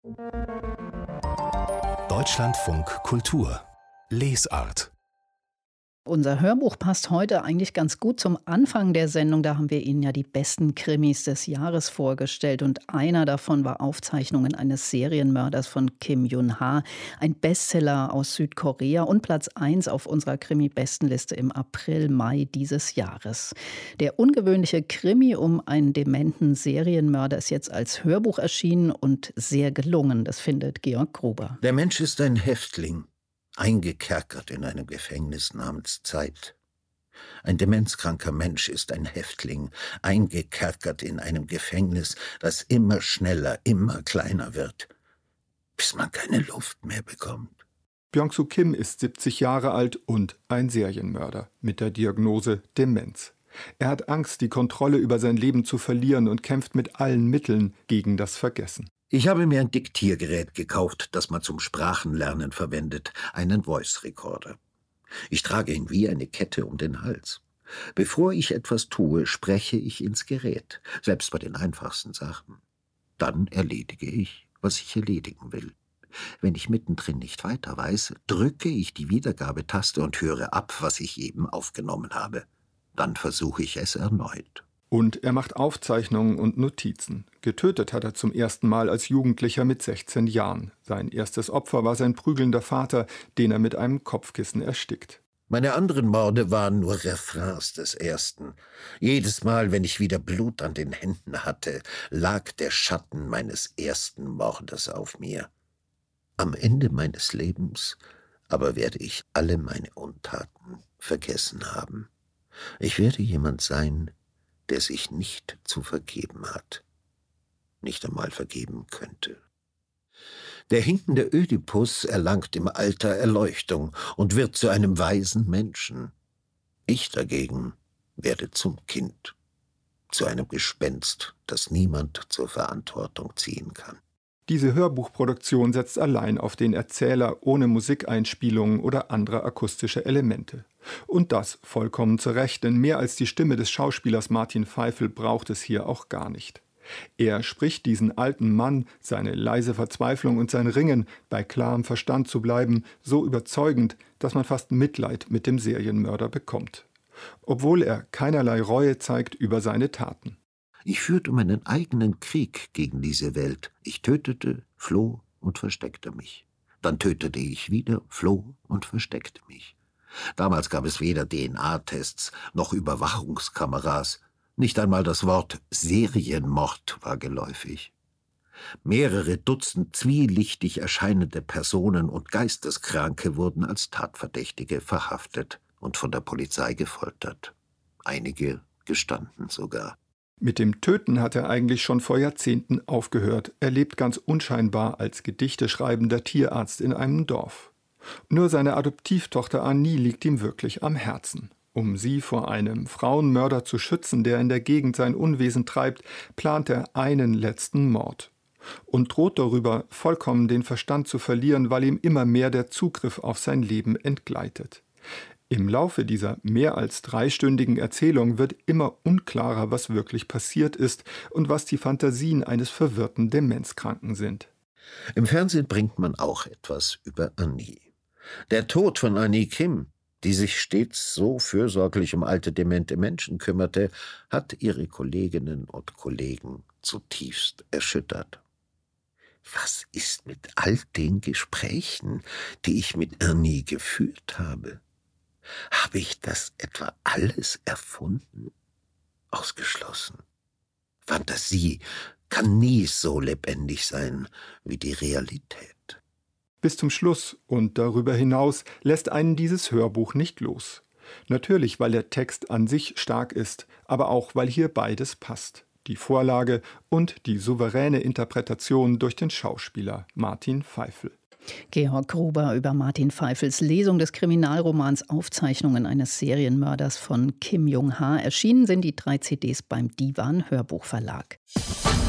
Deutschlandfunk Kultur Lesart. Unser Hörbuch passt heute eigentlich ganz gut zum Anfang der Sendung. Da haben wir Ihnen ja die besten Krimis des Jahres vorgestellt. Und einer davon war Aufzeichnungen eines Serienmörders von Kim Yun-ha. Ein Bestseller aus Südkorea und Platz 1 auf unserer Krimi-Bestenliste im April, Mai dieses Jahres. Der ungewöhnliche Krimi um einen dementen Serienmörder ist jetzt als Hörbuch erschienen und sehr gelungen. Das findet Georg Gruber. Der Mensch ist ein Häftling, eingekerkert in einem Gefängnis namens Zeit. Ein demenzkranker Mensch ist ein Häftling, eingekerkert in einem Gefängnis, das immer schneller, immer kleiner wird, bis man keine Luft mehr bekommt. Byung-Soo Kim ist 70 Jahre alt und ein Serienmörder mit der Diagnose Demenz. Er hat Angst, die Kontrolle über sein Leben zu verlieren und kämpft mit allen Mitteln gegen das Vergessen. Ich habe mir ein Diktiergerät gekauft, das man zum Sprachenlernen verwendet, einen Voice Recorder. Ich trage ihn wie eine Kette um den Hals. Bevor ich etwas tue, spreche ich ins Gerät, selbst bei den einfachsten Sachen. Dann erledige ich, was ich erledigen will. Wenn ich mittendrin nicht weiter weiß, drücke ich die Wiedergabetaste und höre ab, was ich eben aufgenommen habe. Dann versuche ich es erneut. Und er macht Aufzeichnungen und Notizen. Getötet hat er zum ersten Mal als Jugendlicher mit 16 Jahren. Sein erstes Opfer war sein prügelnder Vater, den er mit einem Kopfkissen erstickt. Meine anderen Morde waren nur Refrains des ersten. Jedes Mal, wenn ich wieder Blut an den Händen hatte, lag der Schatten meines ersten Mordes auf mir. Am Ende meines Lebens aber werde ich alle meine Untaten vergessen haben. Ich werde jemand sein, der sich nicht zu vergeben hat, nicht einmal vergeben könnte. Der hinkende Ödipus erlangt im Alter Erleuchtung und wird zu einem weisen Menschen. Ich dagegen werde zum Kind, zu einem Gespenst, das niemand zur Verantwortung ziehen kann. Diese Hörbuchproduktion setzt allein auf den Erzähler ohne Musikeinspielungen oder andere akustische Elemente. Und das vollkommen zu Recht, denn mehr als die Stimme des Schauspielers Martin Pfeifel braucht es hier auch gar nicht. Er spricht diesen alten Mann, seine leise Verzweiflung und sein Ringen, bei klarem Verstand zu bleiben, so überzeugend, dass man fast Mitleid mit dem Serienmörder bekommt. Obwohl er keinerlei Reue zeigt über seine Taten. Ich führte meinen eigenen Krieg gegen diese Welt. Ich tötete, floh und versteckte mich. Dann tötete ich wieder, floh und versteckte mich. Damals gab es weder DNA-Tests noch Überwachungskameras. Nicht einmal das Wort Serienmord war geläufig. Mehrere Dutzend zwielichtig erscheinende Personen und Geisteskranke wurden als Tatverdächtige verhaftet und von der Polizei gefoltert. Einige gestanden sogar. Mit dem Töten hat er eigentlich schon vor Jahrzehnten aufgehört. Er lebt ganz unscheinbar als gedichteschreibender Tierarzt in einem Dorf. Nur seine Adoptivtochter Annie liegt ihm wirklich am Herzen. Um sie vor einem Frauenmörder zu schützen, der in der Gegend sein Unwesen treibt, plant er einen letzten Mord. Und droht darüber, vollkommen den Verstand zu verlieren, weil ihm immer mehr der Zugriff auf sein Leben entgleitet. Im Laufe dieser mehr als 3-stündigen Erzählung wird immer unklarer, was wirklich passiert ist und was die Fantasien eines verwirrten Demenzkranken sind. Im Fernsehen bringt man auch etwas über Annie. Der Tod von Annie Kim, die sich stets so fürsorglich um alte, demente Menschen kümmerte, hat ihre Kolleginnen und Kollegen zutiefst erschüttert. Was ist mit all den Gesprächen, die ich mit Annie geführt habe? Habe ich das etwa alles erfunden? Ausgeschlossen. Fantasie kann nie so lebendig sein wie die Realität. Bis zum Schluss und darüber hinaus lässt einen dieses Hörbuch nicht los. Natürlich, weil der Text an sich stark ist, aber auch, weil hier beides passt. Die Vorlage und die souveräne Interpretation durch den Schauspieler Martin Pfeifel. Georg Gruber über Martin Pfeifels Lesung des Kriminalromans Aufzeichnungen eines Serienmörders von Kim Yun-ha. Erschienen sind die 3 CDs beim Divan Hörbuchverlag.